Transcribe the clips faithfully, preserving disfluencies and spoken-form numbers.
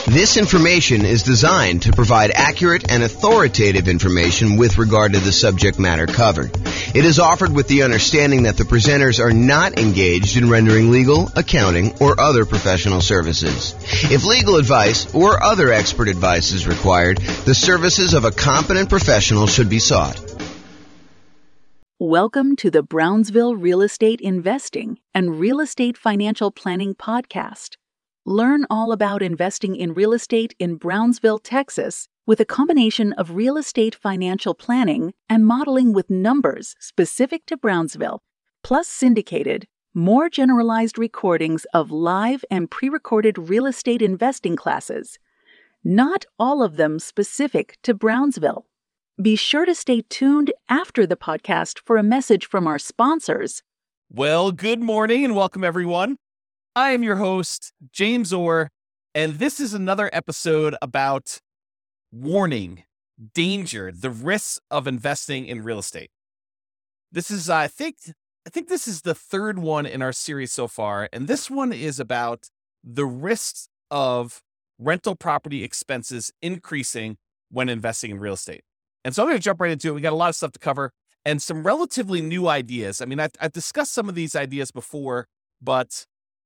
This information is designed to provide accurate and authoritative information with regard to the subject matter covered. It is offered with the understanding that the presenters are not engaged in rendering legal, accounting, or other professional services. If legal advice or other expert advice is required, the services of a competent professional should be sought. Welcome to the Brownsville Real Estate Investing and Real Estate Financial Planning Podcast. Learn all about investing in real estate in Brownsville, Texas, with a combination of real estate financial planning and modeling with numbers specific to Brownsville, plus syndicated, more generalized recordings of live and pre-recorded real estate investing classes, not all of them specific to Brownsville. Be sure to stay tuned after the podcast for a message from our sponsors. Well, good morning and welcome, everyone. I am your host, James Orr, and this is another episode about warning, danger, the risks of investing in real estate. This is, I think, I think this is the third one in our series so far, and this one is about the risks of rental property expenses increasing when investing in real estate. And so I'm going to jump right into it. We got a lot of stuff to cover and some relatively new ideas. I mean, I've, I've discussed some of these ideas before, but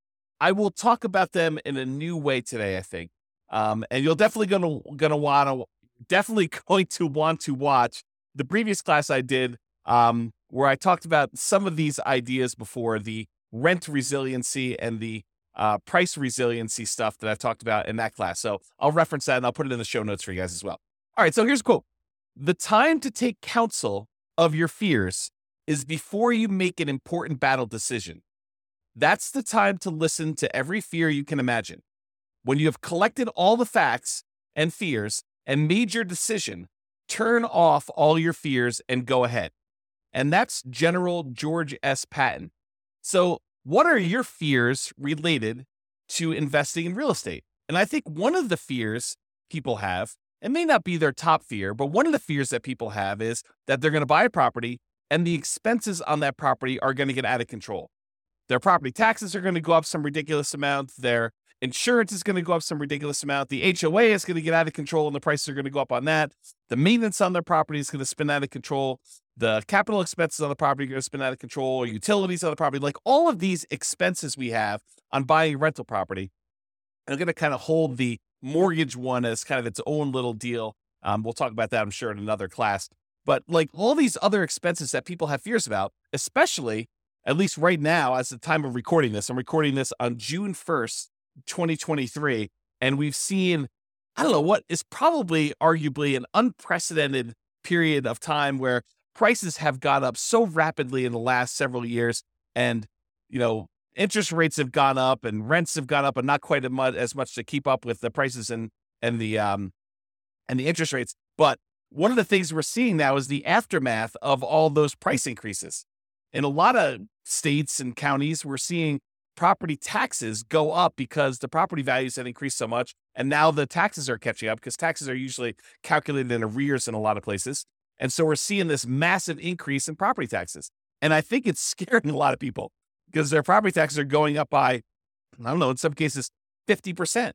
I will talk about them in a new way today, I think. Um, and you're definitely going to going to want to definitely going to want to watch the previous class I did, um, where I talked about some of these ideas before, the rent resiliency and the uh, price resiliency stuff that I talked about in that class. So I'll reference that and I'll put it in the show notes for you guys as well. All right, so here's a quote. "The time to take counsel of your fears is before you make an important battle decision. That's the time to listen to every fear you can imagine. When you have collected all the facts and fears and made your decision, turn off all your fears and go ahead." And that's General George S. Patton. So what are your fears related to investing in real estate? And I think one of the fears people have, it may not be their top fear, but one of the fears that people have is that they're going to buy a property and the expenses on that property are going to get out of control. Their property taxes are going to go up some ridiculous amount. Their insurance is going to go up some ridiculous amount. The H O A is going to get out of control and the prices are going to go up on that. The maintenance on their property is going to spin out of control. The capital expenses on the property are going to spin out of control, or utilities on the property. Like all of these expenses we have on buying a rental property are going to kind of hold the mortgage one as kind of its own little deal. Um, we'll talk about that, I'm sure, in another class. But like all these other expenses that people have fears about, especially at least right now, as the time of recording this, I'm recording this on June first, twenty twenty-three. And we've seen, I don't know, what is probably arguably an unprecedented period of time where prices have gone up so rapidly in the last several years. And, you know, interest rates have gone up and rents have gone up, and not quite as much, as much to keep up with the prices and, and the, um, and the interest rates. But one of the things we're seeing now is the aftermath of all those price increases. In a lot of states and counties, we're seeing property taxes go up because the property values had increased so much. And now the taxes are catching up because taxes are usually calculated in arrears in a lot of places. And so we're seeing this massive increase in property taxes. And I think it's scaring a lot of people because their property taxes are going up by, I don't know, in some cases, fifty percent,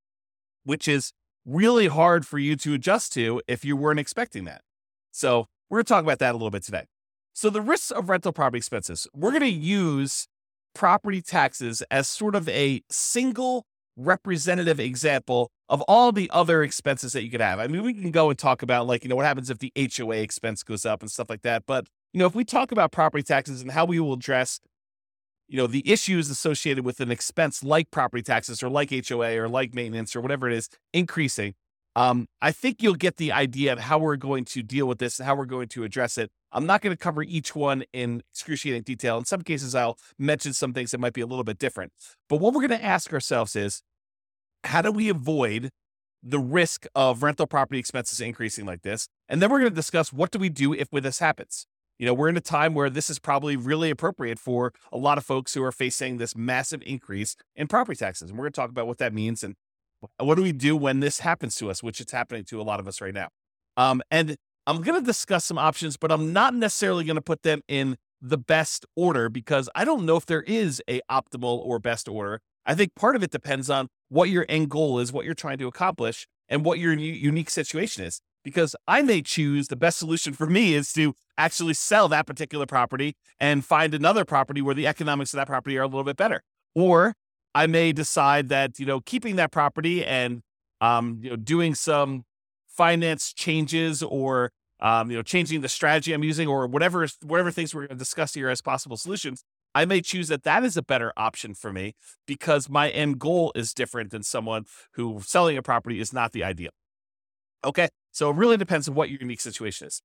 which is really hard for you to adjust to if you weren't expecting that. So we're going to talk about that a little bit today. So the risks of rental property expenses, we're going to use property taxes as sort of a single representative example of all the other expenses that you could have. I mean, we can go and talk about, like, you know, what happens if the H O A expense goes up and stuff like that. But, you know, if we talk about property taxes and how we will address, you know, the issues associated with an expense like property taxes or like H O A or like maintenance or whatever it is increasing, um, I think you'll get the idea of how we're going to deal with this and how we're going to address it. I'm not going to cover each one in excruciating detail. In some cases, I'll mention some things that might be a little bit different. But what we're going to ask ourselves is, how do we avoid the risk of rental property expenses increasing like this? And then we're going to discuss, what do we do if this happens? You know, we're in a time where this is probably really appropriate for a lot of folks who are facing this massive increase in property taxes. And we're going to talk about what that means and what do we do when this happens to us, which it's happening to a lot of us right now. Um, and I'm going to discuss some options, but I'm not necessarily going to put them in the best order because I don't know if there is a optimal or best order. I think part of it depends on what your end goal is, what you're trying to accomplish, and what your u- unique situation is. Because I may choose the best solution for me is to actually sell that particular property and find another property where the economics of that property are a little bit better. Or I may decide that, you know, keeping that property and, um, you know, doing some finance changes or, um, you know, changing the strategy I'm using or whatever, whatever things we're going to discuss here as possible solutions. I may choose that that is a better option for me because my end goal is different than someone who selling a property is not the ideal. Okay. So it really depends on what your unique situation is.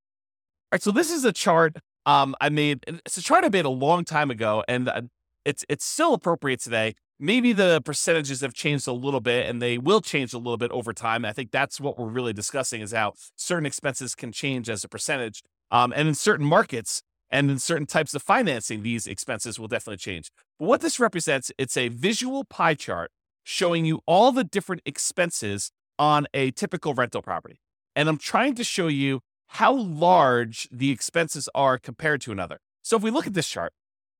All right. So this is a chart um, I made. It's a chart I made a long time ago, and uh, it's it's still appropriate today. Maybe the percentages have changed a little bit, and they will change a little bit over time. I think that's what we're really discussing is how certain expenses can change as a percentage. Um, and in certain markets and in certain types of financing, these expenses will definitely change. But what this represents, it's a visual pie chart showing you all the different expenses on a typical rental property. And I'm trying to show you how large the expenses are compared to another. So if we look at this chart,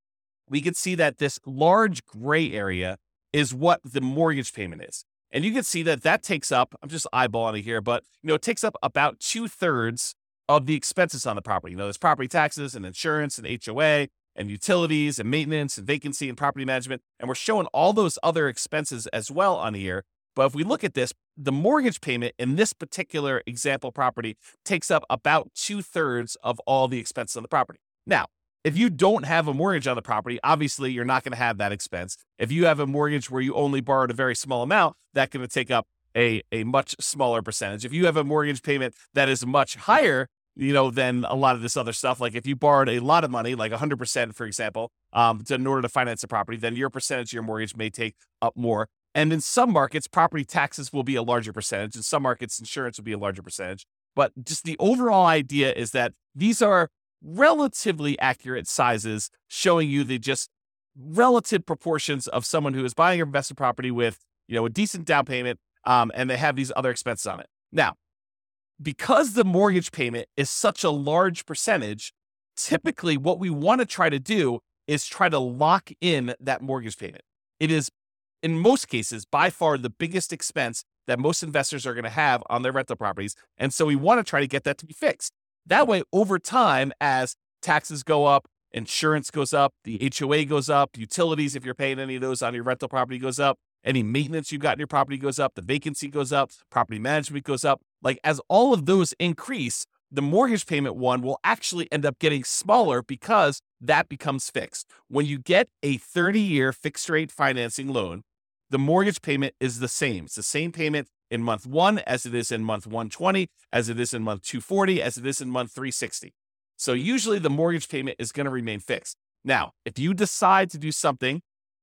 we can see that this large gray area is what the mortgage payment is. And you can see that that takes up, I'm just eyeballing it here, but you know, it takes up about two thirds of the expenses on the property. You know, there's property taxes and insurance and H O A and utilities and maintenance and vacancy and property management. And we're showing all those other expenses as well on here. But if we look at this, the mortgage payment in this particular example property takes up about two thirds of all the expenses on the property. Now, if you don't have a mortgage on the property, obviously you're not going to have that expense. If you have a mortgage where you only borrowed a very small amount, that's going to take up a, a much smaller percentage. If you have a mortgage payment that is much higher, you know, than a lot of this other stuff, like if you borrowed a lot of money, like one hundred percent, for example, um, to, in order to finance a property, then your percentage of your mortgage may take up more. And in some markets, property taxes will be a larger percentage. In some markets, insurance will be a larger percentage. But just the overall idea is that these are relatively accurate sizes showing you the just relative proportions of someone who is buying an investment property with, you know, a decent down payment, um, and they have these other expenses on it. Now, because the mortgage payment is such a large percentage, typically what we want to try to do is try to lock in that mortgage payment. It is, in most cases, by far the biggest expense that most investors are going to have on their rental properties. And so we want to try to get that to be fixed. That way, over time, as taxes go up, insurance goes up, the H O A goes up, utilities, if you're paying any of those on your rental property, goes up, any maintenance you've got in your property goes up, the vacancy goes up, property management goes up. Like as all of those increase, the mortgage payment one will actually end up getting smaller because that becomes fixed. When you get a thirty-year fixed rate financing loan, the mortgage payment is the same. It's the same payment in month one as it is in month one twenty, as it is in month two forty, as it is in month three sixty. So usually the mortgage payment is going to remain fixed. Now, if you decide to do something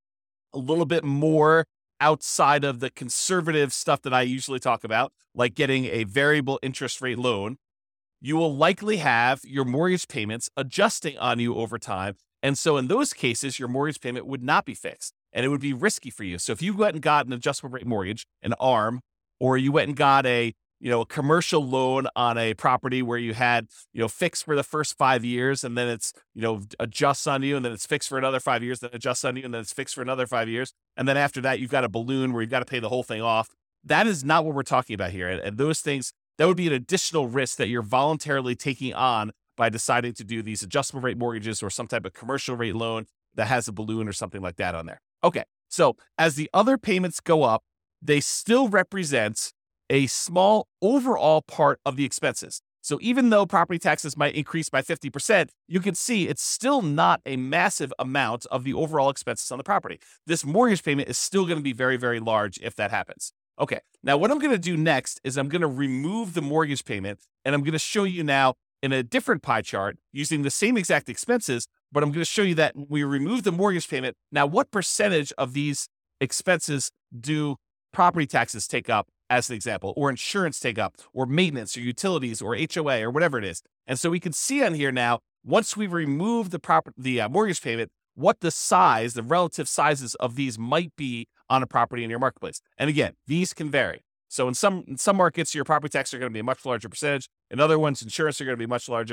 a little bit more outside of the conservative stuff that I usually talk about, like getting a variable interest rate loan, you will likely have your mortgage payments adjusting on you over time. And so in those cases, your mortgage payment would not be fixed and it would be risky for you. So if you went and got an adjustable rate mortgage, an A R M, or you went and got a, you know, a commercial loan on a property where you had, you know, fixed for the first five years and then it's, you know, adjusts on you and then it's fixed for another five years, then adjusts on you and then it's fixed for another five years. And then after that, you've got a balloon where you've got to pay the whole thing off. That is not what we're talking about here. And, and those things, that would be an additional risk that you're voluntarily taking on by deciding to do these adjustable rate mortgages or some type of commercial rate loan that has a balloon or something like that on there. Okay. So as the other payments go up, they still represent a small overall part of the expenses. So even though property taxes might increase by fifty percent, you can see it's still not a massive amount of the overall expenses on the property. This mortgage payment is still going to be very, very large if that happens. Okay, now what I'm going to do next is I'm going to remove the mortgage payment, and I'm going to show you now in a different pie chart using the same exact expenses, but I'm going to show you that we remove the mortgage payment. Now, what percentage of these expenses do property taxes take up, as an example, or insurance take up, or maintenance, or utilities, or H O A, or whatever it is? And so we can see on here now, once we remove the proper the uh, mortgage payment, what the size, the relative sizes of these might be on a property in your marketplace. And again, these can vary. So in some in some markets, your property taxes are going to be a much larger percentage. In other ones, insurance are going to be much larger.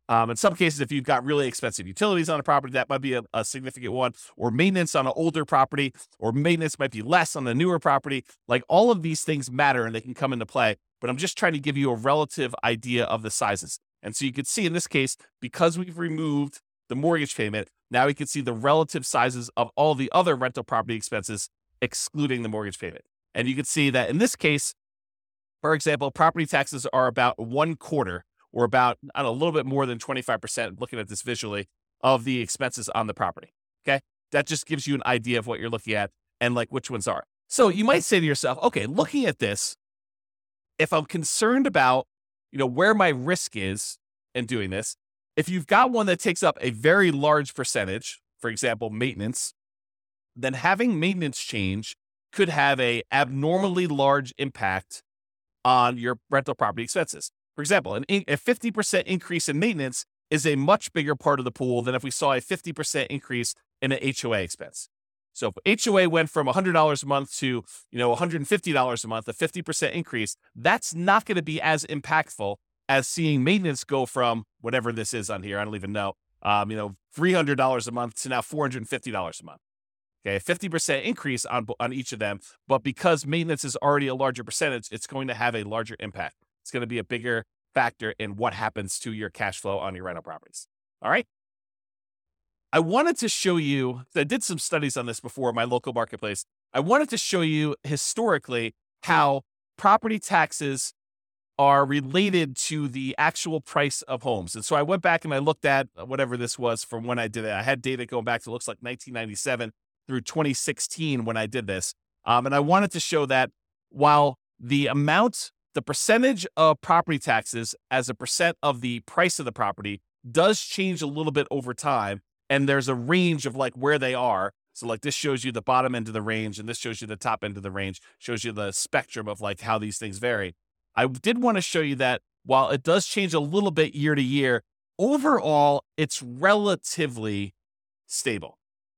Um, in some cases, if you've got really expensive utilities on a property, that might be a, a significant one, or maintenance on an older property, or maintenance might be less on the newer property. Like all of these things matter and they can come into play, but I'm just trying to give you a relative idea of the sizes. And so you could see in this case, because we've removed the mortgage payment, now we can see the relative sizes of all the other rental property expenses, excluding the mortgage payment. And you can see that in this case, for example, property taxes are about one quarter or about I don't know, a little bit more than twenty-five percent, looking at this visually, of the expenses on the property. Okay. That just gives you an idea of what you're looking at and like which ones are. So you might say to yourself, okay, looking at this, if I'm concerned about, you know, where my risk is in doing this, if you've got one that takes up a very large percentage, for example, maintenance, then having maintenance change could have a abnormally large impact on your rental property expenses. For example, an in, a fifty percent increase in maintenance is a much bigger part of the pool than if we saw a fifty percent increase in an H O A expense. So if H O A went from one hundred dollars a month to, you know, one hundred fifty dollars a month, a fifty percent increase, that's not going to be as impactful as seeing maintenance go from whatever this is on here, I don't even know, um, you know, three hundred dollars a month to now four hundred fifty dollars a month. Okay, a fifty percent increase on, on each of them, but because maintenance is already a larger percentage, it's going to have a larger impact. It's going to be a bigger factor in what happens to your cash flow on your rental properties. All right. I wanted to show you, I did some studies on this before, my local marketplace. I wanted to show you historically how property taxes are related to the actual price of homes. And so I went back and I looked at whatever this was from when I did it. I had data going back to looks like nineteen ninety-seven through twenty sixteen when I did this. Um, and I wanted to show that while the amount, the percentage of property taxes as a percent of the price of the property does change a little bit over time. And there's a range of like where they are. So like this shows you the bottom end of the range and this shows you the top end of the range, shows you the spectrum of like how these things vary. I did want to show you that while it does change a little bit year to year, overall, it's relatively stable.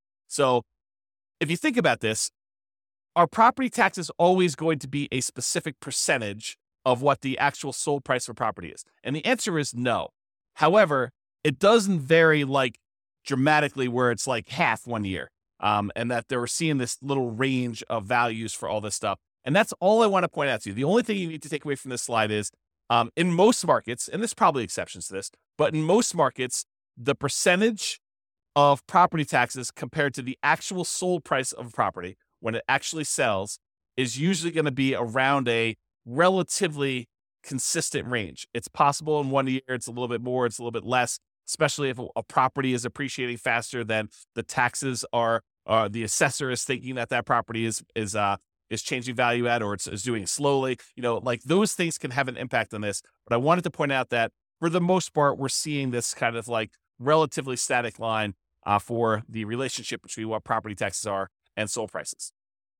So if you think about this, are property taxes always going to be a specific percentage of what the actual sold price of property is? And the answer is no. However, it doesn't vary like dramatically where it's like half one year. Um, and that they were seeing this little range of values for all this stuff. And that's all I want to point out to you. The only thing you need to take away from this slide is um, in most markets, and there's probably exceptions to this, but in most markets, the percentage of property taxes compared to the actual sold price of a property when it actually sells is usually going to be around a relatively consistent range. It's possible in one year, it's a little bit more, it's a little bit less, especially if a property is appreciating faster than the taxes are, uh, the assessor is thinking that that property is, is, uh, is changing value at, or it's, it's doing it slowly. You know, like those things can have an impact on this. But I wanted to point out that for the most part, we're seeing this kind of like relatively static line uh, for the relationship between what property taxes are and sold prices.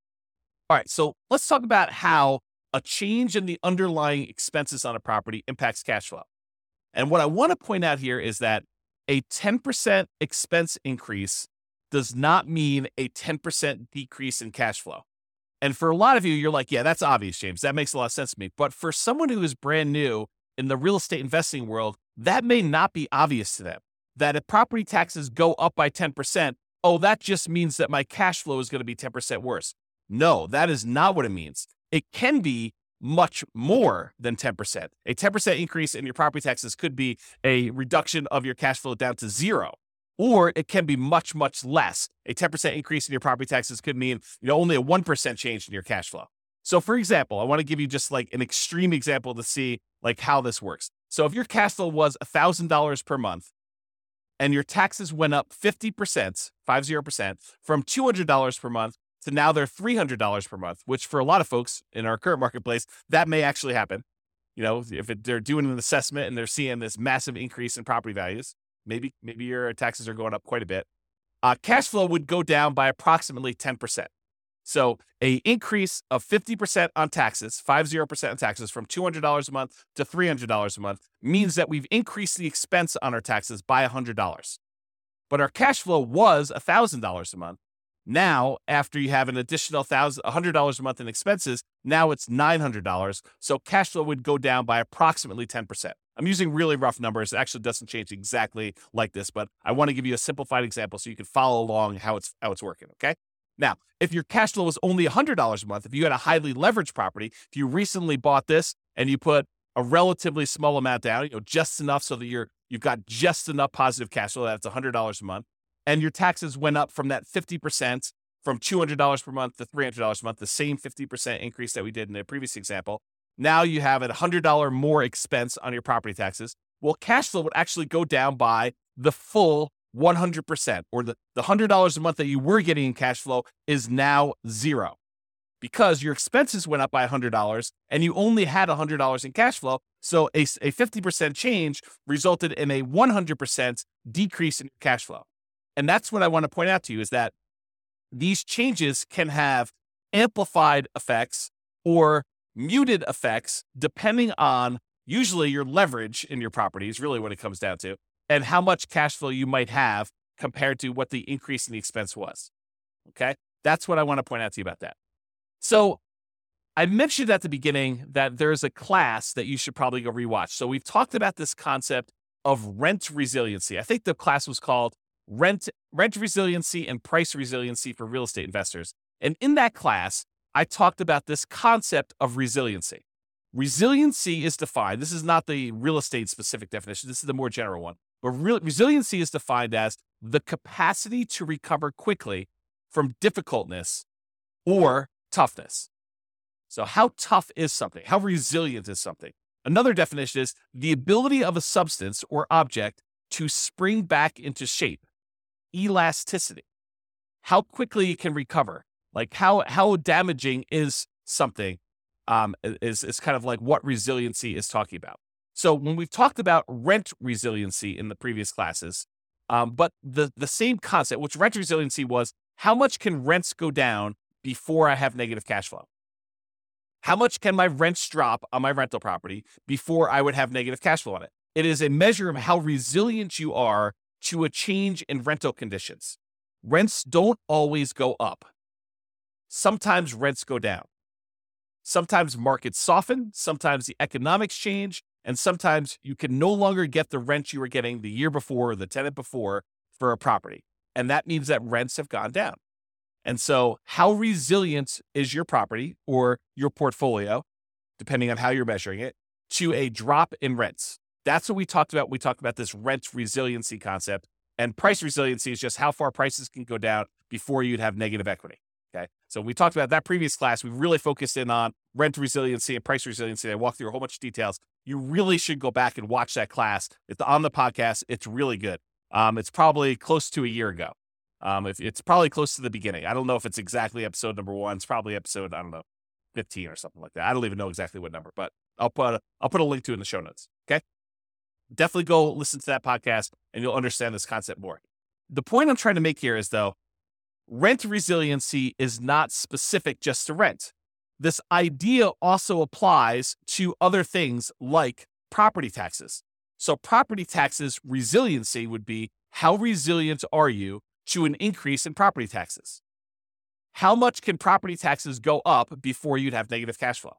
All right, so let's talk about how a change in the underlying expenses on a property impacts cash flow. And what I want to point out here is that a ten percent expense increase does not mean a ten percent decrease in cash flow. And for a lot of you, you're like, yeah, that's obvious, James. That makes a lot of sense to me. But for someone who is brand new in the real estate investing world, that may not be obvious to them. That if property taxes go up by ten percent, oh, that just means that my cash flow is going to be ten percent worse. No, that is not what it means. It can be much more than ten percent. A ten percent increase in your property taxes could be a reduction of your cash flow down to zero. Or it can be much, much less. A ten percent increase in your property taxes could mean, you know, only a one percent change in your cash flow. So for example, I want to give you just like an extreme example to see like how this works. So if your cash flow was one thousand dollars per month and your taxes went up fifty percent, fifty percent from two hundred dollars per month to now they're three hundred dollars per month, which for a lot of folks in our current marketplace, that may actually happen. You know, if it, they're doing an assessment and they're seeing this massive increase in property values, maybe maybe your taxes are going up quite a bit. Uh, cash flow would go down by approximately ten percent. So a increase of fifty percent on taxes, fifty percent on taxes from two hundred dollars a month to three hundred dollars a month means that we've increased the expense on our taxes by one hundred dollars. But our cash flow was one thousand dollars a month. Now, after you have an additional one hundred dollars a month in expenses, now it's nine hundred dollars. So cash flow would go down by approximately ten percent. I'm using really rough numbers. It actually doesn't change exactly like this, but I want to give you a simplified example so you can follow along how it's how it's working, okay? Now, if your cash flow was only one hundred dollars a month, if you had a highly leveraged property, if you recently bought this and you put a relatively small amount down, you know, just enough so that you're you've got just enough positive cash flow, that's one hundred dollars a month, and your taxes went up from that fifty percent from two hundred dollars per month to three hundred dollars a month, the same fifty percent increase that we did in the previous example. Now you have a one hundred dollars more expense on your property taxes. Well, cash flow would actually go down by the full one hundred percent, or the, the one hundred dollars a month that you were getting in cash flow is now zero because your expenses went up by one hundred dollars and you only had one hundred dollars in cash flow. So a, a fifty percent change resulted in a one hundred percent decrease in cash flow. And that's what I want to point out to you is that these changes can have amplified effects or muted effects depending on usually your leverage in your property is really what it comes down to, and how much cash flow you might have compared to what the increase in the expense was. Okay? That's what I want to point out to you about that. So I mentioned at the beginning that there's a class that you should probably go rewatch. So we've talked about this concept of rent resiliency. I think the class was called Rent, Rent Resiliency and Price Resiliency for Real Estate Investors. And in that class, I talked about this concept of resiliency. Resiliency is defined, this is not the real estate specific definition, this is the more general one. But real, resiliency is defined as the capacity to recover quickly from difficultness or toughness. So how tough is something? How resilient is something? Another definition is the ability of a substance or object to spring back into shape. Elasticity. How quickly it can recover. Like how, how damaging is something um, is, is kind of like what resiliency is talking about. So when we've talked about rent resiliency in the previous classes, um, but the, the same concept, which rent resiliency was, how much can rents go down before I have negative cash flow? How much can my rents drop on my rental property before I would have negative cash flow on it? It is a measure of how resilient you are to a change in rental conditions. Rents don't always go up. Sometimes rents go down. Sometimes markets soften, sometimes the economics change, and sometimes you can no longer get the rent you were getting the year before or the tenant before for a property. And that means that rents have gone down. And so how resilient is your property or your portfolio, depending on how you're measuring it, to a drop in rents? That's what we talked about. We talked about this rent resiliency concept, and price resiliency is just how far prices can go down before you'd have negative equity. Okay. So we talked about that previous class. We really focused in on rent resiliency and price resiliency. I walked through a whole bunch of details. You really should go back and watch that class. It's on the podcast. It's really good. Um, it's probably close to a year ago. Um, if it's probably close to the beginning. I don't know if it's exactly episode number one. It's probably episode, I don't know, fifteen or something like that. I don't even know exactly what number, but I'll put a, I'll put a link to it in the show notes. Okay. Definitely go listen to that podcast and you'll understand this concept more. The point I'm trying to make here is though, rent resiliency is not specific just to rent. This idea also applies to other things like property taxes. So property taxes resiliency would be, how resilient are you to an increase in property taxes? How much can property taxes go up before you'd have negative cash flow?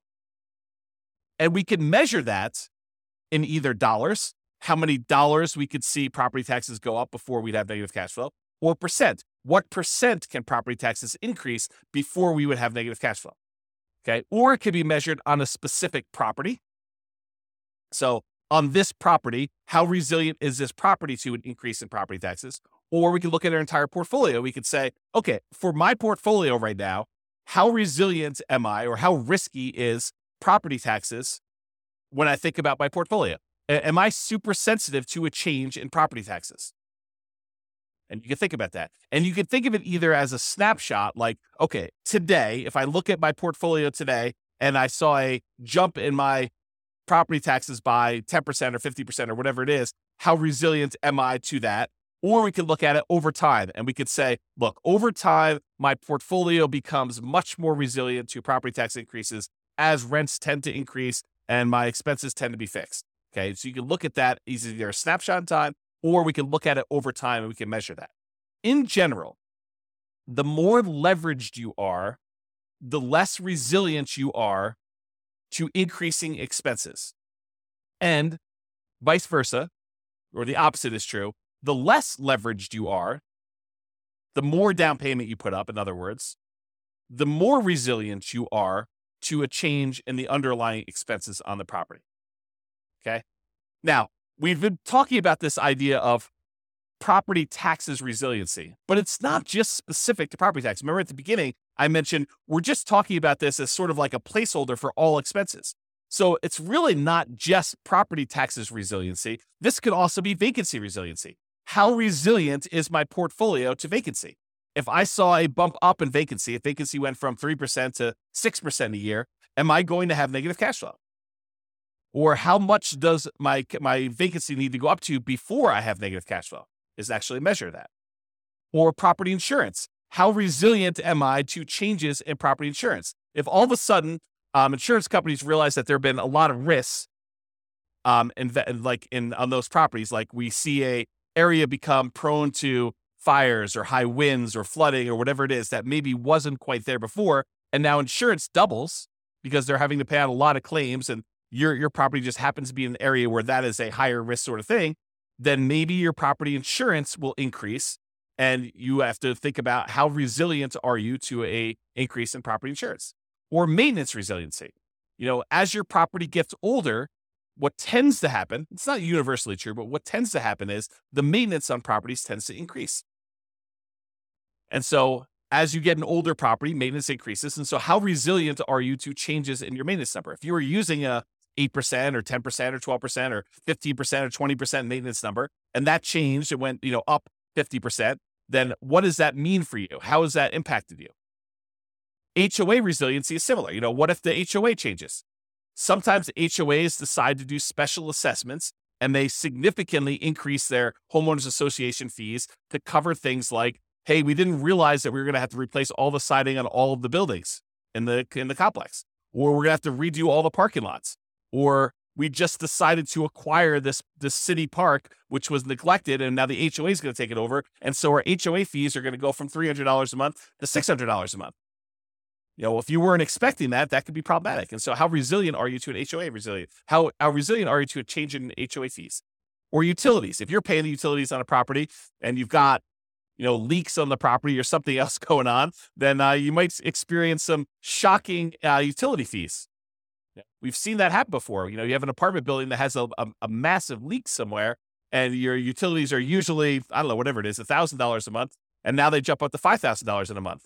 And we can measure that in either dollars, how many dollars we could see property taxes go up before we'd have negative cash flow, or percent. What percent can property taxes increase before we would have negative cash flow? Okay. Or it could be measured on a specific property. So on this property, how resilient is this property to an increase in property taxes? Or we could look at our entire portfolio. We could say, okay, for my portfolio right now, how resilient am I, or how risky is property taxes when I think about my portfolio? A- am I super sensitive to a change in property taxes? And you can think about that. And you can think of it either as a snapshot, like, okay, today, if I look at my portfolio today and I saw a jump in my property taxes by ten percent or fifty percent or whatever it is, how resilient am I to that? Or we could look at it over time and we could say, look, over time, my portfolio becomes much more resilient to property tax increases as rents tend to increase and my expenses tend to be fixed. Okay, so you can look at that as either a snapshot in time, or we can look at it over time and we can measure that. In general, the more leveraged you are, the less resilient you are to increasing expenses. And vice versa, or the opposite is true. The less leveraged you are, the more down payment you put up, in other words, the more resilient you are to a change in the underlying expenses on the property. Okay? Now, we've been talking about this idea of property taxes resiliency, but it's not just specific to property tax. Remember at the beginning, I mentioned we're just talking about this as sort of like a placeholder for all expenses. So it's really not just property taxes resiliency. This could also be vacancy resiliency. How resilient is my portfolio to vacancy? If I saw a bump up in vacancy, if vacancy went from three percent to six percent a year, am I going to have negative cash flow? Or how much does my, my vacancy need to go up to before I have negative cash flow? Is actually measure that. Or property insurance. How resilient am I to changes in property insurance? If all of a sudden um, insurance companies realize that there have been a lot of risks um, in, like in on those properties, like we see a area become prone to fires or high winds or flooding or whatever it is that maybe wasn't quite there before, and now insurance doubles because they're having to pay out a lot of claims, and your your property just happens to be in an area where that is a higher risk sort of thing, then maybe your property insurance will increase, and you have to think about how resilient are you to a increase in property insurance. Or maintenance resiliency. You know, as your property gets older, what tends to happen, it's not universally true, but what tends to happen is the maintenance on properties tends to increase. And so as you get an older property, maintenance increases. And so how resilient are you to changes in your maintenance number? If you were using a eight percent or ten percent or twelve percent or fifteen percent or twenty percent maintenance number, and that changed, it went, you know, up fifty percent, then what does that mean for you? How has that impacted you? H O A resiliency is similar. You know, what if the H O A changes? Sometimes H O As decide to do special assessments, and they significantly increase their homeowners association fees to cover things like, hey, we didn't realize that we were going to have to replace all the siding on all of the buildings in the in the complex, or we're going to have to redo all the parking lots, or we just decided to acquire this, this city park, which was neglected, and now the H O A is going to take it over, and so our H O A fees are going to go from three hundred dollars a month to six hundred dollars a month. You know, if you weren't expecting that, that could be problematic. And so how resilient are you to an H O A resilient? How, how resilient are you to a change in H O A fees? Or utilities. If you're paying the utilities on a property and you've got, you know, leaks on the property or something else going on, then uh, you might experience some shocking uh, utility fees. We've seen that happen before. You know, you have an apartment building that has a, a, a massive leak somewhere, and your utilities are usually, I don't know, whatever it is, one thousand dollars a month, and now they jump up to five thousand dollars in a month.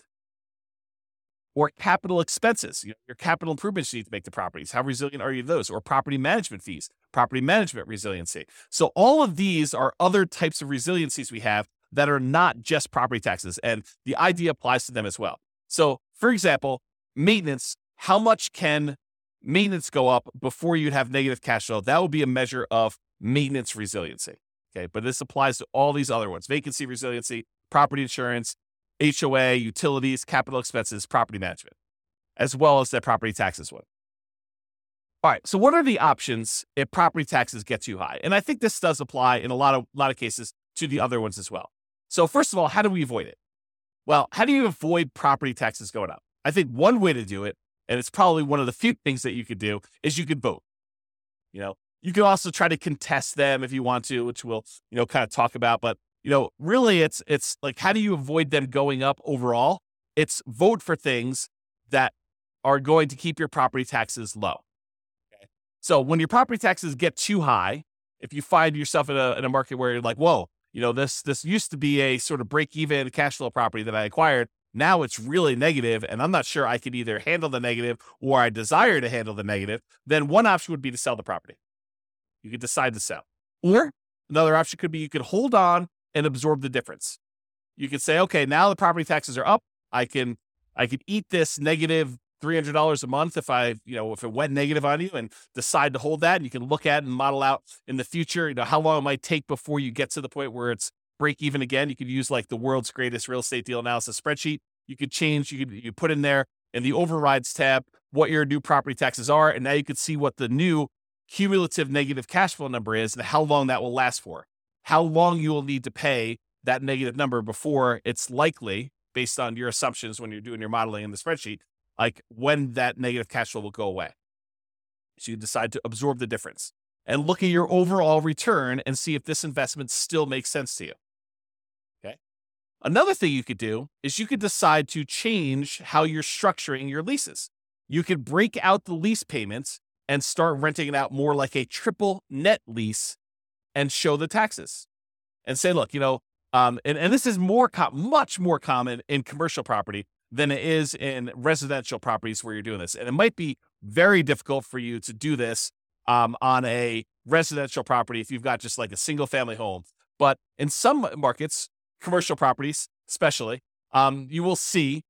Or capital expenses, you know, your capital improvements you need to make to properties. How resilient are you to those? Or property management fees, property management resiliency. So all of these are other types of resiliencies we have that are not just property taxes, and the idea applies to them as well. So, for example, maintenance, how much can maintenance go up before you'd have negative cash flow? That would be a measure of maintenance resiliency. Okay, but this applies to all these other ones: vacancy resiliency, property insurance, H O A, utilities, capital expenses, property management, as well as that property taxes one. All right, so what are the options if property taxes get too high? And I think this does apply in a lot of lot of cases to the other ones as well. So first of all, how do we avoid it? Well, how do you avoid property taxes going up? I think one way to do it, and it's probably one of the few things that you could do, is you could vote. You know, you can also try to contest them if you want to, which we'll, you know, kind of talk about, but you know, really it's, it's like, how do you avoid them going up overall? It's vote for things that are going to keep your property taxes low. Okay. So when your property taxes get too high, if you find yourself in a, in a market where you're like, whoa, you know, this, this used to be a sort of break even cash flow property that I acquired. Now it's really negative, and I'm not sure I could either handle the negative or I desire to handle the negative, then one option would be to sell the property. You could decide to sell. Or another option could be you could hold on and absorb the difference. You could say, okay, now the property taxes are up. I can, I can eat this negative three hundred dollars a month if I, you know, if it went negative on you, and decide to hold that. And you can look at and model out in the future, you know, how long it might take before you get to the point where it's break even again. You could use like the world's greatest real estate deal analysis spreadsheet. You could change, you could, you put in there in the overrides tab what your new property taxes are. And now you could see what the new cumulative negative cash flow number is and how long that will last for. How long you will need to pay that negative number before it's likely based on your assumptions when you're doing your modeling in the spreadsheet, like when that negative cash flow will go away. So you decide to absorb the difference and look at your overall return and see if this investment still makes sense to you. Okay. Another thing you could do is you could decide to change how you're structuring your leases. You could break out the lease payments and start renting it out more like a triple net lease and show the taxes and say, look, you know, um, and, and this is more, com- much more common in commercial property than it is in residential properties where you're doing this. And it might be very difficult for you to do this um, on a residential property if you've got just like a single family home. But in some markets, commercial properties especially, um, you will see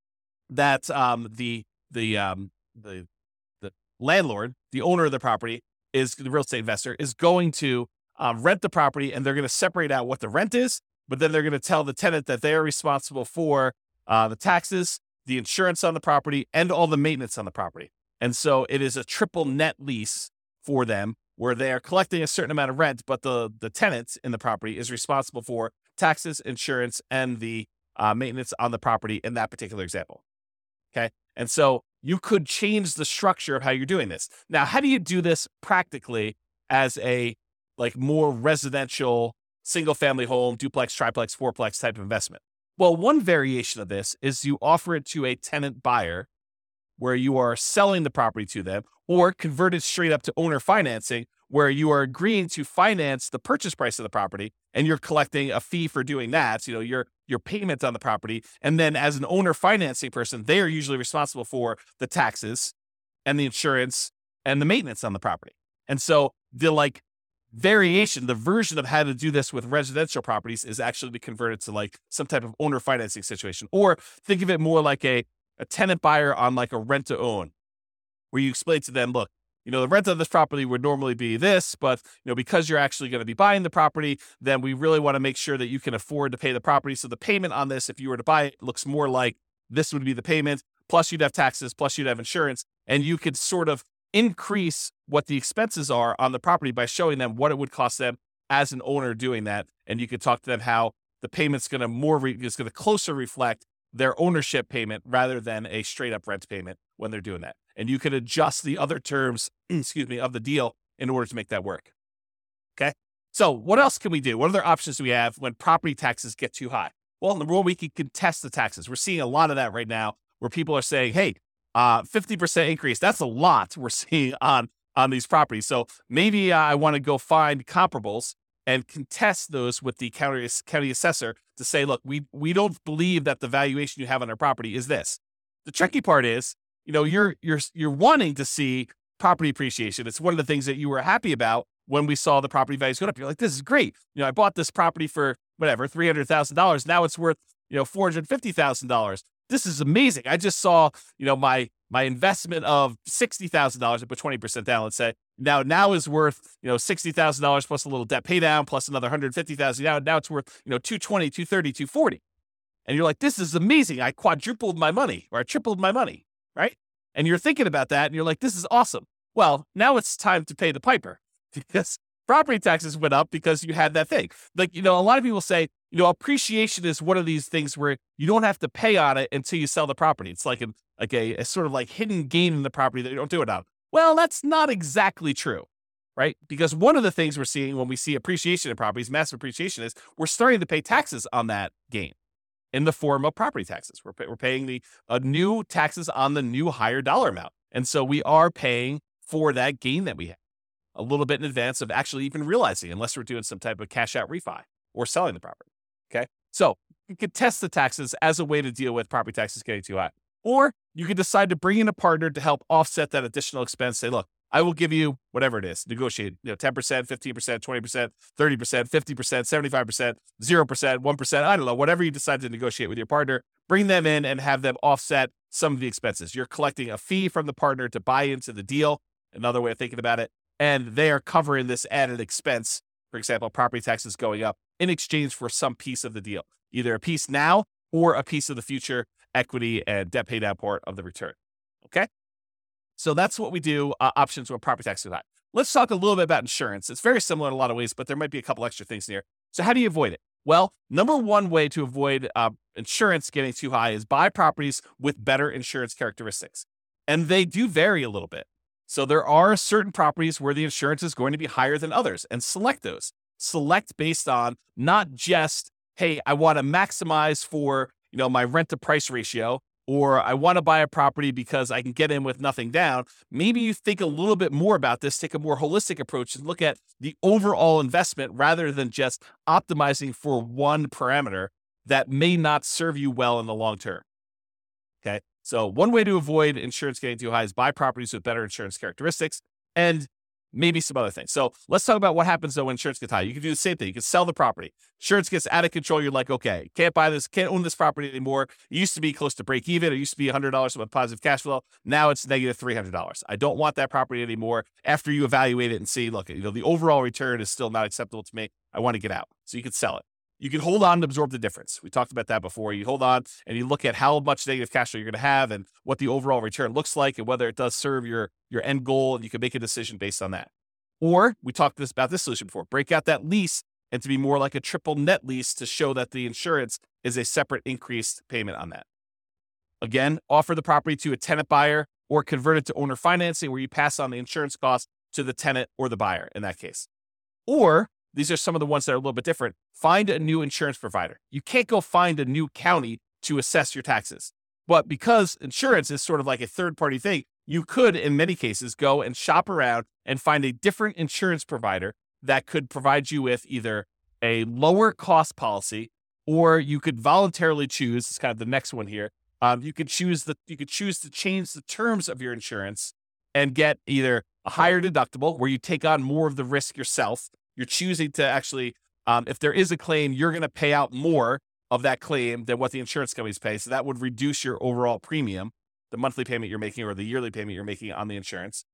that um, the the um, the the landlord, the owner of the property, is the real estate investor, is going to um, rent the property, and they're going to separate out what the rent is, but then they're going to tell the tenant that they are responsible for uh, the taxes, the insurance on the property, and all the maintenance on the property. And so it is a triple net lease for them where they are collecting a certain amount of rent, but the, the tenant in the property is responsible for taxes, insurance, and the uh, maintenance on the property in that particular example. Okay. And so you could change the structure of how you're doing this. Now, how do you do this practically as a like more residential single family home, duplex, triplex, fourplex type of investment? Well, one variation of this is you offer it to a tenant buyer where you are selling the property to them, or convert it straight up to owner financing where you are agreeing to finance the purchase price of the property and you're collecting a fee for doing that, you know, your your payment on the property. And then as an owner financing person, they are usually responsible for the taxes and the insurance and the maintenance on the property. And so the like variation, the version of how to do this with residential properties is actually to convert it to like some type of owner financing situation. Or think of it more like a, a tenant buyer on like a rent to own, where you explain to them, look, you know, the rent of this property would normally be this, but, you know, because you're actually going to be buying the property, then we really want to make sure that you can afford to pay the property. So the payment on this, if you were to buy it, looks more like this would be the payment, plus you'd have taxes, plus you'd have insurance, and you could sort of increase what the expenses are on the property by showing them what it would cost them as an owner doing that. And you could talk to them how the payment's going to more, re- is going to closer reflect their ownership payment rather than a straight up rent payment when they're doing that. And you could adjust the other terms, excuse me, of the deal in order to make that work. Okay. So what else can we do? What other options do we have when property taxes get too high? Well, number one, we can contest the taxes. We're seeing a lot of that right now where people are saying, hey, uh, fifty percent increase. That's a lot we're seeing on, on these properties. So maybe uh, I want to go find comparables and contest those with the county, county assessor to say, look, we, we don't believe that the valuation you have on our property is this. The tricky part is, you know, you're, you're, you're wanting to see property appreciation. It's one of the things that you were happy about when we saw the property values go up. You're like, this is great. You know, I bought this property for whatever, three hundred thousand dollars. Now it's worth, you know, four hundred fifty thousand dollars. This is amazing. I just saw, you know, my, my investment of sixty thousand dollars, I put twenty percent down, let's say, now, now is worth, you know, sixty thousand dollars plus a little debt pay down, plus another one hundred fifty thousand dollars. Now, now it's worth, you know, two twenty, two thirty, two forty. And you're like, this is amazing. I quadrupled my money, or I tripled my money, right? And you're thinking about that and you're like, this is awesome. Well, now it's time to pay the piper because property taxes went up because you had that thing. Like, you know, a lot of people say, you know, appreciation is one of these things where you don't have to pay on it until you sell the property. It's like a, like a, a sort of like hidden gain in the property that you don't do it on. Well, that's not exactly true, right? Because one of the things we're seeing when we see appreciation in properties, massive appreciation, is we're starting to pay taxes on that gain in the form of property taxes. We're, pay, we're paying the uh, new taxes on the new higher dollar amount. And so we are paying for that gain that we have a little bit in advance of actually even realizing, unless we're doing some type of cash out refi or selling the property. Okay. So you could test the taxes as a way to deal with property taxes getting too high. Or you could decide to bring in a partner to help offset that additional expense. Say, look, I will give you whatever it is, negotiate, you know, ten percent, fifteen percent, twenty percent, thirty percent, fifty percent, seventy-five percent, zero percent, one percent. I don't know, whatever you decide to negotiate with your partner, bring them in and have them offset some of the expenses. You're collecting a fee from the partner to buy into the deal. Another way of thinking about it. And they are covering this added expense. For example, property taxes going up in exchange for some piece of the deal, either a piece now or a piece of the future equity and debt pay down part of the return. Okay. So that's what we do, uh, options when property taxes are high. Let's talk a little bit about insurance. It's very similar in a lot of ways, but there might be a couple extra things in here. So how do you avoid it? Well, number one way to avoid uh, insurance getting too high is buy properties with better insurance characteristics. And they do vary a little bit. So there are certain properties where the insurance is going to be higher than others, and select those. Select based on not just, hey, I want to maximize for, you know, my rent to price ratio, or I want to buy a property because I can get in with nothing down. Maybe you think a little bit more about this, take a more holistic approach and look at the overall investment rather than just optimizing for one parameter that may not serve you well in the long term. Okay. So one way to avoid insurance getting too high is buy properties with better insurance characteristics and maybe some other things. So let's talk about what happens though when insurance gets high. You can do the same thing. You can sell the property. Insurance gets out of control. You're like, okay, can't buy this, can't own this property anymore. It used to be close to break even. It used to be one hundred dollars with positive cash flow. Now it's negative three hundred dollars. I don't want that property anymore. After you evaluate it and see, look, you know, the overall return is still not acceptable to me. I want to get out. So you can sell it. You can hold on and absorb the difference. We talked about that before. You hold on and you look at how much negative cash flow you're going to have and what the overall return looks like and whether it does serve your, your end goal, and you can make a decision based on that. Or we talked this, about this solution before, break out that lease and to be more like a triple net lease to show that the insurance is a separate increased payment on that. Again, offer the property to a tenant buyer or convert it to owner financing where you pass on the insurance cost to the tenant or the buyer in that case. Or these are some of the ones that are a little bit different. Find a new insurance provider. You can't go find a new county to assess your taxes. But because insurance is sort of like a third-party thing, you could, in many cases, go and shop around and find a different insurance provider that could provide you with either a lower cost policy, or you could voluntarily choose, it's kind of the next one here, um, you could choose the you could choose to change the terms of your insurance and get either a higher deductible where you take on more of the risk yourself. You're choosing to actually, um, if there is a claim, you're going to pay out more of that claim than what the insurance companies pay. So that would reduce your overall premium, the monthly payment you're making or the yearly payment you're making on the insurance,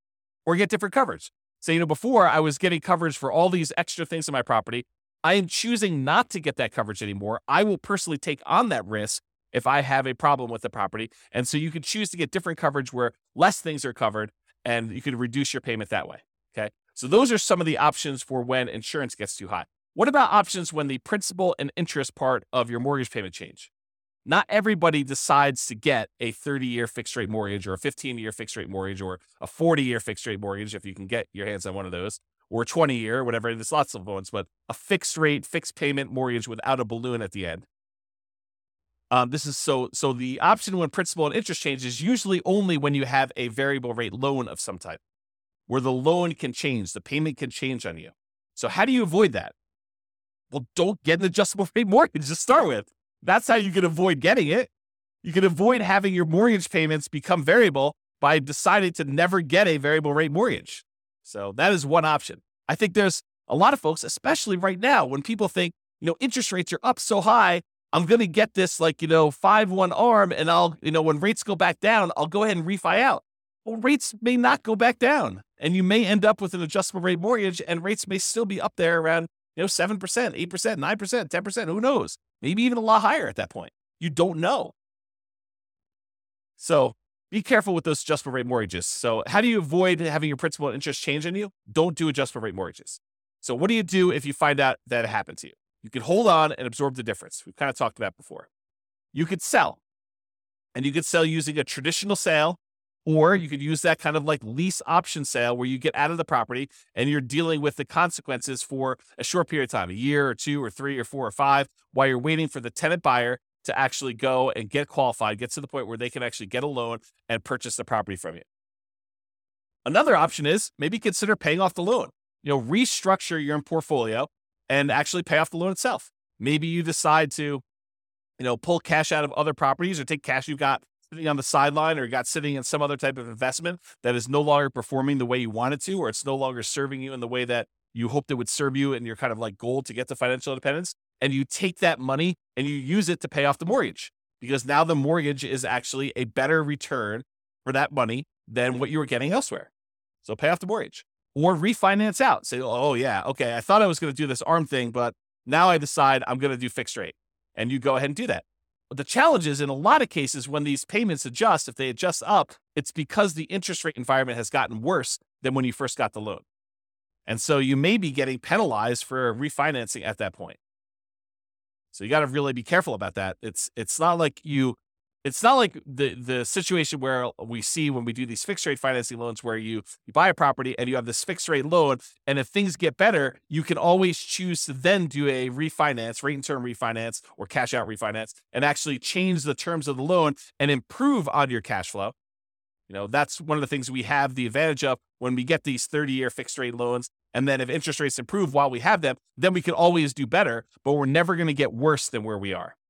or get different coverage. So, you know, before I was getting coverage for all these extra things in my property. I am choosing not to get that coverage anymore. I will personally take on that risk if I have a problem with the property. And so you can choose to get different coverage where less things are covered and you can reduce your payment that way. Okay. So those are some of the options for when insurance gets too high. What about options when the principal and interest part of your mortgage payment change? Not everybody decides to get a thirty-year fixed rate mortgage or a fifteen-year fixed rate mortgage or a forty-year fixed rate mortgage if you can get your hands on one of those, or twenty-year, whatever. There's lots of ones, but a fixed rate, fixed payment mortgage without a balloon at the end. Um, this is so, so the option when principal and interest change is usually only when you have a variable rate loan of some type, where the loan can change, the payment can change on you. So how do you avoid that? Well, don't get an adjustable rate mortgage to start with. That's how you can avoid getting it. You can avoid having your mortgage payments become variable by deciding to never get a variable rate mortgage. So that is one option. I think there's a lot of folks, especially right now, when people think, you know, interest rates are up so high, I'm going to get this like, you know, five one arm and I'll, you know, when rates go back down, I'll go ahead and refi out. Well, rates may not go back down and you may end up with an adjustable rate mortgage and rates may still be up there around, you know, seven percent, eight percent, nine percent, ten percent, who knows? Maybe even a lot higher at that point. You don't know. So be careful with those adjustable rate mortgages. So how do you avoid having your principal and interest change on you? Don't do adjustable rate mortgages. So what do you do if you find out that it happened to you? You can hold on and absorb the difference. We've kind of talked about before. You could sell. And you could sell using a traditional sale, or you could use that kind of like lease option sale where you get out of the property and you're dealing with the consequences for a short period of time, a year or two or three or four or five, while you're waiting for the tenant buyer to actually go and get qualified, get to the point where they can actually get a loan and purchase the property from you. Another option is maybe consider paying off the loan. You know, restructure your portfolio and actually pay off the loan itself. Maybe you decide to, you know, pull cash out of other properties or take cash you've got sitting on the sideline or got sitting in some other type of investment that is no longer performing the way you want it to, or it's no longer serving you in the way that you hoped it would serve you in your kind of like goal to get to financial independence. And you take that money and you use it to pay off the mortgage, because now the mortgage is actually a better return for that money than what you were getting elsewhere. So pay off the mortgage or refinance out. Say, oh yeah, okay, I thought I was going to do this ARM thing, but now I decide I'm going to do fixed rate. And you go ahead and do that. But the challenge is in a lot of cases when these payments adjust, if they adjust up, it's because the interest rate environment has gotten worse than when you first got the loan. And so you may be getting penalized for refinancing at that point. So you got to really be careful about that. It's it's not like you, it's not like the the situation where we see when we do these fixed rate financing loans where you, you buy a property and you have this fixed rate loan, and if things get better, you can always choose to then do a refinance, rate and term refinance or cash out refinance, and actually change the terms of the loan and improve on your cash flow. You know, that's one of the things we have the advantage of when we get these thirty-year fixed rate loans. And then if interest rates improve while we have them, then we can always do better, but we're never going to get worse than where we are.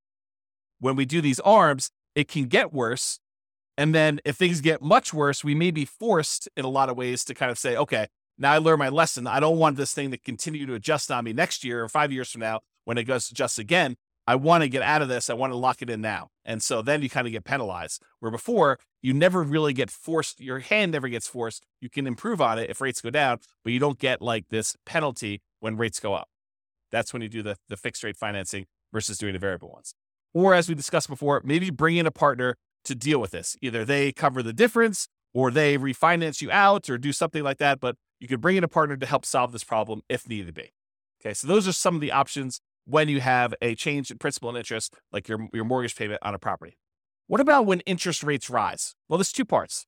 When we do these ARMs, it can get worse. And then if things get much worse, we may be forced in a lot of ways to kind of say, okay, now I learned my lesson. I don't want this thing to continue to adjust on me next year or five years from now when it goes to adjust again. I want to get out of this. I want to lock it in now. And so then you kind of get penalized, where before you never really get forced. Your hand never gets forced. You can improve on it if rates go down, but you don't get like this penalty when rates go up. That's when you do the, the fixed rate financing versus doing the variable ones. Or as we discussed before, maybe bring in a partner to deal with this. Either they cover the difference or they refinance you out or do something like that. But you could bring in a partner to help solve this problem if needed be. Okay, so those are some of the options when you have a change in principal and interest, like your, your mortgage payment on a property. What about when interest rates rise? Well, there's two parts.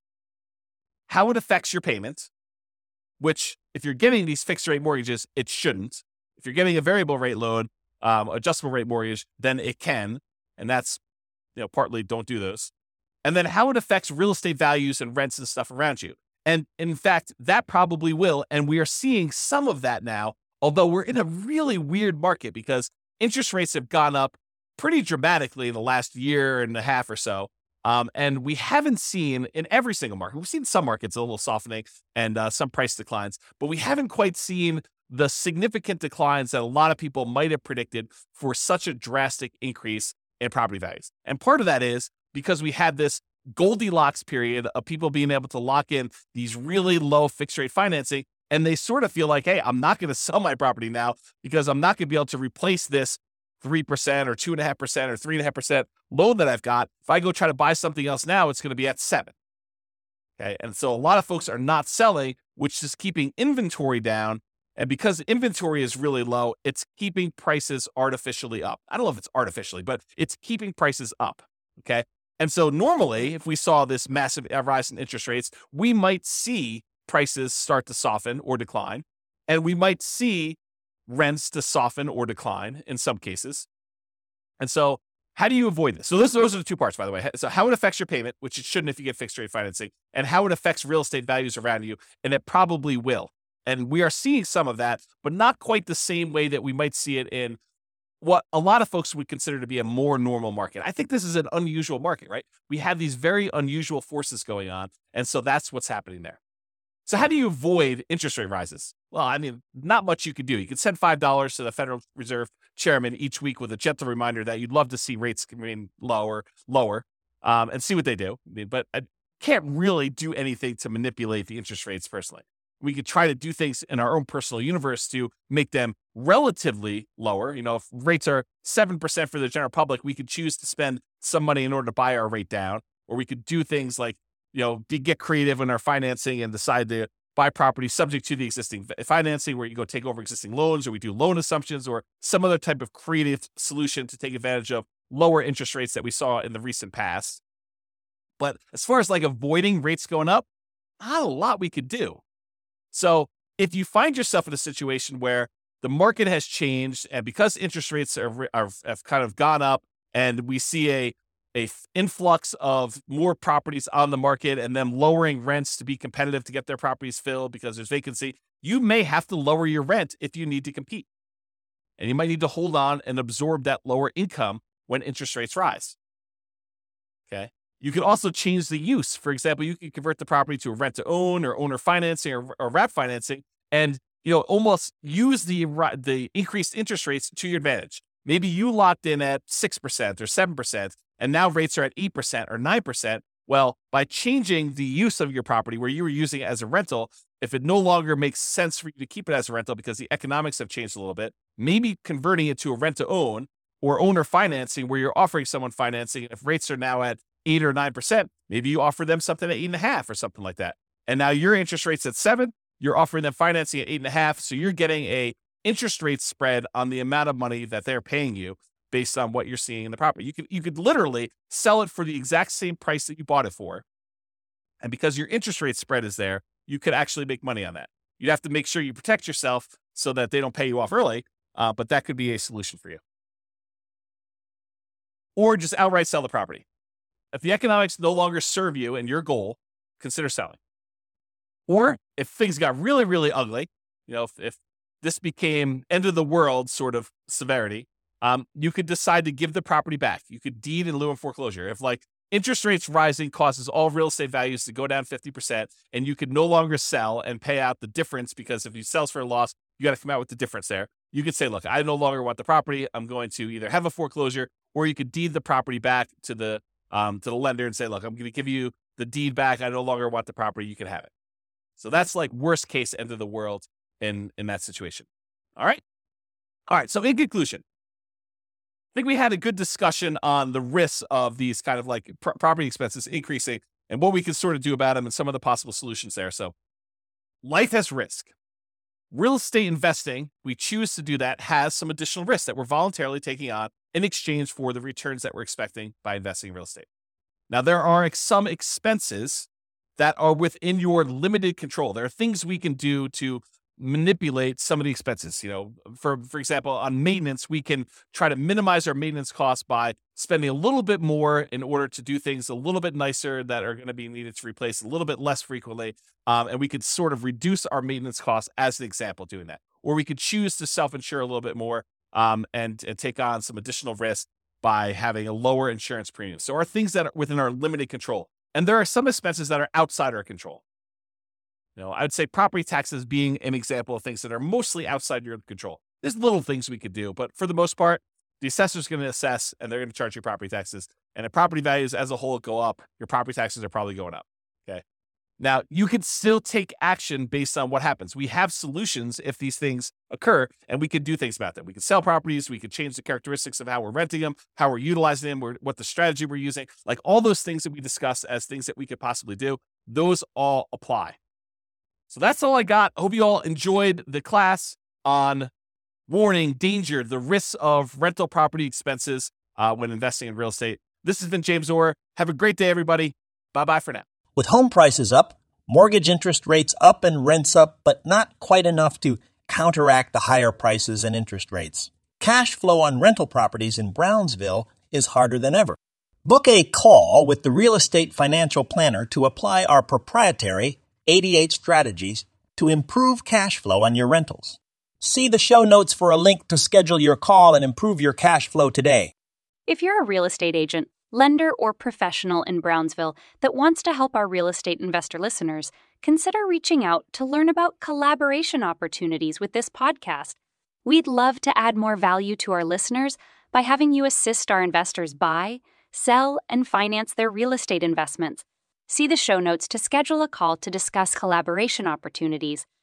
How it affects your payment, which if you're getting these fixed rate mortgages, it shouldn't. If you're getting a variable rate loan, um, adjustable rate mortgage, then it can. And that's, you know, partly don't do those. And then how it affects real estate values and rents and stuff around you. And in fact, that probably will. And we are seeing some of that now, although we're in a really weird market because interest rates have gone up pretty dramatically in the last year and a half or so. Um, and we haven't seen in every single market, we've seen some markets a little softening and uh, some price declines, but we haven't quite seen the significant declines that a lot of people might have predicted for such a drastic increase in property values. And part of that is because we had this Goldilocks period of people being able to lock in these really low fixed rate financing. And they sort of feel like, hey, I'm not going to sell my property now because I'm not going to be able to replace this three percent or two point five percent or three point five percent loan that I've got. If I go try to buy something else now, it's going to be at seven. Okay. And so a lot of folks are not selling, which is keeping inventory down. And because inventory is really low, it's keeping prices artificially up. I don't know if it's artificially, but it's keeping prices up. Okay. And so normally, if we saw this massive rise in interest rates, we might see prices start to soften or decline, and we might see rents to soften or decline in some cases. And so how do you avoid this? So those, those are the two parts, by the way. So how it affects your payment, which it shouldn't if you get fixed rate financing, and how it affects real estate values around you, and it probably will. And we are seeing some of that, but not quite the same way that we might see it in what a lot of folks would consider to be a more normal market. I think this is an unusual market, right? We have these very unusual forces going on, and so that's what's happening there. So how do you avoid interest rate rises? Well, I mean, not much you could do. You could send five dollars to the Federal Reserve chairman each week with a gentle reminder that you'd love to see rates remain lower, lower, um, and see what they do. I mean, but I can't really do anything to manipulate the interest rates personally. We could try to do things in our own personal universe to make them relatively lower. You know, if rates are seven percent for the general public, we could choose to spend some money in order to buy our rate down, or we could do things like, you know, get creative in our financing and decide to buy property subject to the existing financing, where you go take over existing loans, or we do loan assumptions, or some other type of creative solution to take advantage of lower interest rates that we saw in the recent past. But as far as like avoiding rates going up, not a lot we could do. So if you find yourself in a situation where the market has changed, and because interest rates are, are have kind of gone up, and we see a a influx of more properties on the market and them lowering rents to be competitive to get their properties filled because there's vacancy, you may have to lower your rent if you need to compete. And you might need to hold on and absorb that lower income when interest rates rise. Okay. You can also change the use. For example, you can convert the property to a rent to own or owner financing or, or wrap financing, and, you know, almost use the, the increased interest rates to your advantage. Maybe you locked in at six percent or seven percent, and now rates are at eight percent or nine percent. Well, by changing the use of your property where you were using it as a rental, if it no longer makes sense for you to keep it as a rental because the economics have changed a little bit, maybe converting it to a rent to own or owner financing where you're offering someone financing. If rates are now at eight or nine percent, maybe you offer them something at eight and a half or something like that. And now your interest rate's at seven, you're offering them financing at eight and a half. So you're getting a interest rate spread on the amount of money that they're paying you based on what you're seeing in the property. You could you could literally sell it for the exact same price that you bought it for. And because your interest rate spread is there, you could actually make money on that. You'd have to make sure you protect yourself so that they don't pay you off early, uh, but that could be a solution for you. Or just outright sell the property. If the economics no longer serve you and your goal, consider selling. Or if things got really, really ugly, you know, if, if this became end of the world sort of severity, um, you could decide to give the property back. You could deed in lieu of foreclosure. If like interest rates rising causes all real estate values to go down fifty percent and you could no longer sell and pay out the difference, because if you sell for a loss, you got to come out with the difference there. You could say, look, I no longer want the property. I'm going to either have a foreclosure, or you could deed the property back to the um, to the lender and say, look, I'm going to give you the deed back. I no longer want the property. You can have it. So that's like worst case end of the world in, in that situation. All right. All right. So in conclusion, I think we had a good discussion on the risks of these kind of like pr- property expenses increasing and what we can sort of do about them and some of the possible solutions there. So life has risk. Real estate investing, we choose to do that, has some additional risks that we're voluntarily taking on in exchange for the returns that we're expecting by investing in real estate. Now, there are some expenses that are within your limited control. There are things we can do to manipulate some of the expenses. You know, for, for example, on maintenance, we can try to minimize our maintenance costs by spending a little bit more in order to do things a little bit nicer that are going to be needed to replace a little bit less frequently. Um, and we could sort of reduce our maintenance costs as an example doing that. Or we could choose to self-insure a little bit more um, and, and take on some additional risk by having a lower insurance premium. So are things that are within our limited control. And there are some expenses that are outside our control. You know, I would say property taxes being an example of things that are mostly outside your control. There's little things we could do, but for the most part, the assessor's going to assess and they're going to charge you property taxes. And if property values as a whole go up, your property taxes are probably going up. Okay. Now, you can still take action based on what happens. We have solutions if these things occur, and we can do things about them. We can sell properties. We can change the characteristics of how we're renting them, how we're utilizing them, or what the strategy we're using. Like all those things that we discuss as things that we could possibly do, those all apply. So that's all I got. I hope you all enjoyed the class on warning, danger, the risks of rental property expenses uh, when investing in real estate. This has been James Orr. Have a great day, everybody. Bye-bye for now. With home prices up, mortgage interest rates up, and rents up, but not quite enough to counteract the higher prices and interest rates, cash flow on rental properties in Brownsville is harder than ever. Book a call with the Real Estate Financial Planner to apply our proprietary eighty-eight strategies to improve cash flow on your rentals. See the show notes for a link to schedule your call and improve your cash flow today. If you're a real estate agent, lender, or professional in Brownsville that wants to help our real estate investor listeners, consider reaching out to learn about collaboration opportunities with this podcast. We'd love to add more value to our listeners by having you assist our investors buy, sell, and finance their real estate investments. See the show notes to schedule a call to discuss collaboration opportunities